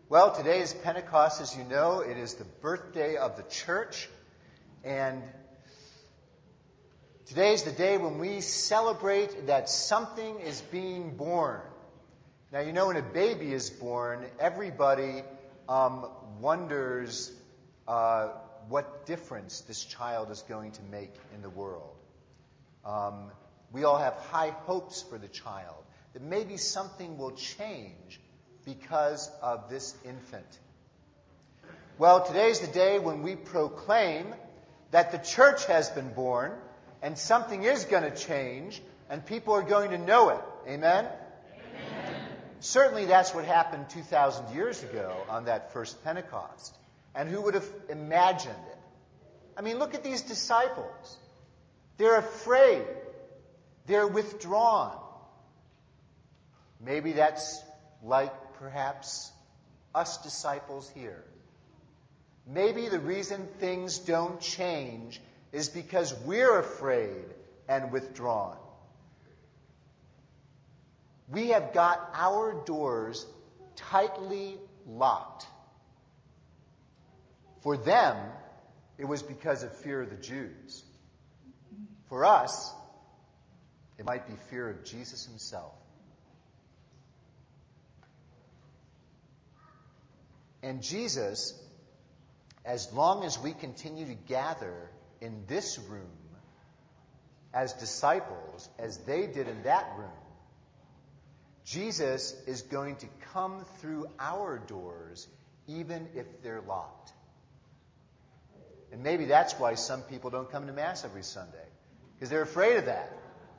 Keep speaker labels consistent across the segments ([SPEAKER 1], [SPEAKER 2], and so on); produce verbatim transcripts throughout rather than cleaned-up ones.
[SPEAKER 1] Well, today is Pentecost, as you know. It is the birthday of the church. And today is the day when we celebrate that something is being born. Now, you know, when a baby is born, everybody um, wonders uh, what difference this child is going to make in the world. Um, we all have high hopes for the child, that maybe something will change because of this infant. Well, today's the day when we proclaim that the church has been born and something is going to change and people are going to know it. Amen? Amen. Certainly that's what happened two thousand years ago on that first Pentecost. And who would have imagined it? I mean, look at these disciples. They're afraid. They're withdrawn. Maybe that's like perhaps us disciples here. Maybe the reason things don't change is because we're afraid and withdrawn. We have got our doors tightly locked. For them, it was because of fear of the Jews. For us, it might be fear of Jesus himself. And Jesus, as long as we continue to gather in this room as disciples, as they did in that room, Jesus is going to come through our doors even if they're locked. And maybe that's why some people don't come to Mass every Sunday, because they're afraid of that.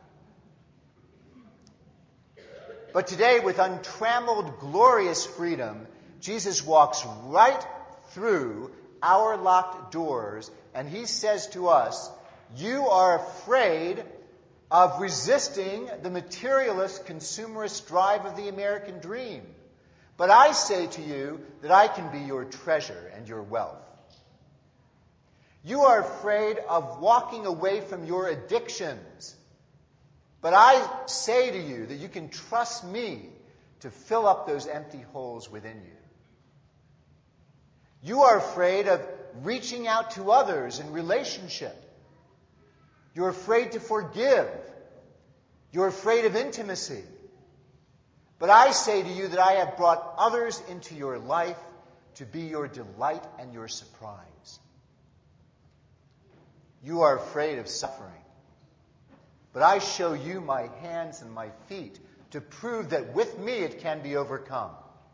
[SPEAKER 1] But today, with untrammeled, glorious freedom, Jesus walks right through our locked doors, and he says to us, you are afraid of resisting the materialist, consumerist drive of the American dream. But I say to you that I can be your treasure and your wealth. You are afraid of walking away from your addictions. But I say to you that you can trust me to fill up those empty holes within you. You are afraid of reaching out to others in relationship. You're afraid to forgive. You're afraid of intimacy. But I say to you that I have brought others into your life to be your delight and your surprise. You are afraid of suffering. But I show you my hands and my feet to prove that with me it can be overcome.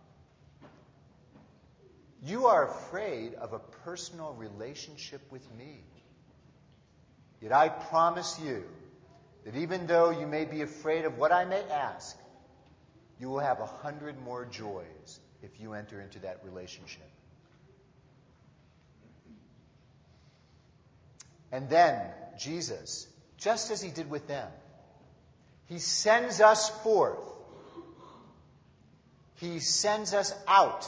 [SPEAKER 1] You are afraid of a personal relationship with me. Yet I promise you that even though you may be afraid of what I may ask, you will have a hundred more joys if you enter into that relationship. And then Jesus, just as he did with them, he sends us forth. He sends us out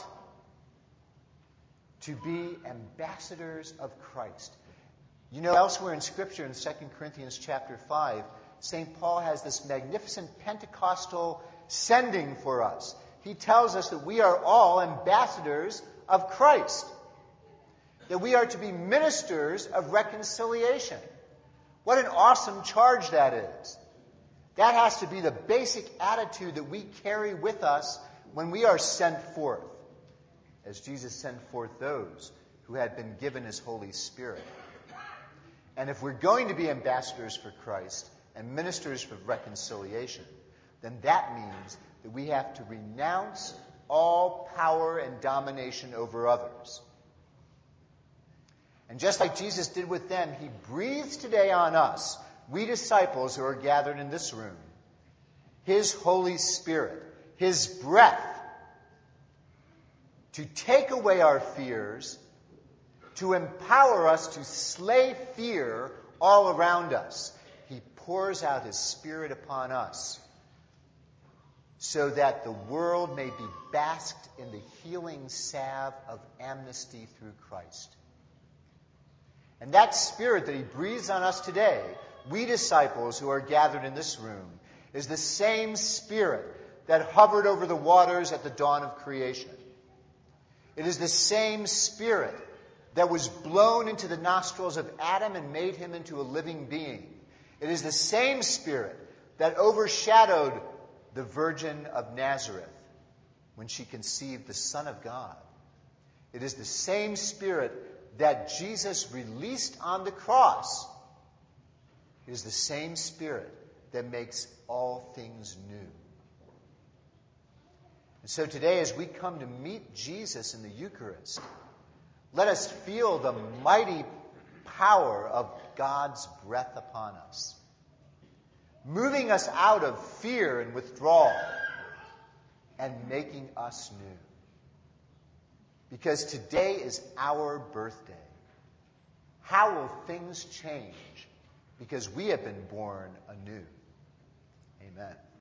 [SPEAKER 1] to be ambassadors of Christ. You know, elsewhere in Scripture, in Second Corinthians chapter five, Saint Paul has this magnificent Pentecostal sending for us. He tells us that we are all ambassadors of Christ, that we are to be ministers of reconciliation. What an awesome charge that is. That has to be the basic attitude that we carry with us when we are sent forth, as Jesus sent forth those who had been given his Holy Spirit. And if we're going to be ambassadors for Christ and ministers for reconciliation, then that means that we have to renounce all power and domination over others. And just like Jesus did with them, he breathes today on us, we disciples who are gathered in this room, his Holy Spirit, his breath, to take away our fears, to empower us to slay fear all around us. He pours out his Spirit upon us so that the world may be basked in the healing salve of amnesty through Christ. And that Spirit that he breathes on us today, we disciples who are gathered in this room, is the same Spirit that hovered over the waters at the dawn of creation. It is the same Spirit that was blown into the nostrils of Adam and made him into a living being. It is the same Spirit that overshadowed the Virgin of Nazareth when she conceived the Son of God. It is the same Spirit that Jesus released on the cross. It is the same Spirit that makes all things new. And so today, as we come to meet Jesus in the Eucharist, let us feel the mighty power of God's breath upon us, moving us out of fear and withdrawal and making us new. Because today is our birthday. How will things change because we have been born anew? Amen.